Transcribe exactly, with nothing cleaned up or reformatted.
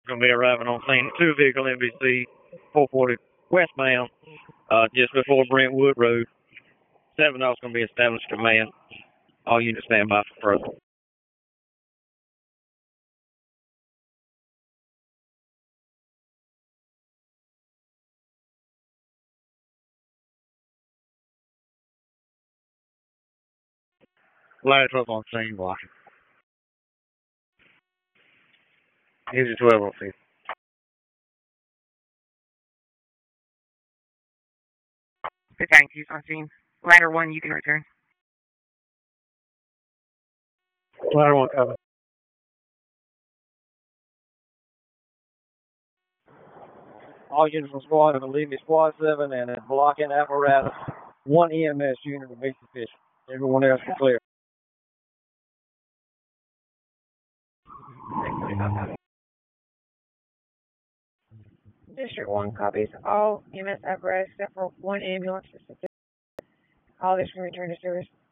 going to be arriving on scene. Two vehicle N B C four forty westbound, uh, just before Brentwood Road. Seven is going to be established command. All units stand by for further. Ladder twelve on scene, blocking. User twelve on scene. fifty-nine Q's on scene. Ladder one, you can return. Ladder one cover. All units from squad are leaving squad seven and a blocking apparatus. One E M S unit will be sufficient. Everyone else is clear. District one copies. All E M S apparatus except for one ambulance is sufficient. All this can return to service.